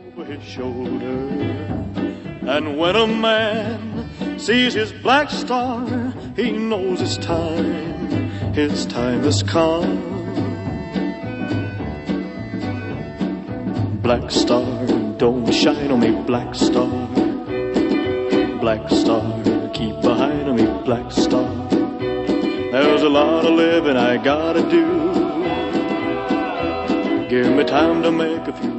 over his shoulder. And when a man sees his black star, he knows his time has come. Black star, don't shine on me, black star. Black star, keep behind me, black star. There's a lot of living I gotta do. Give me time to make a few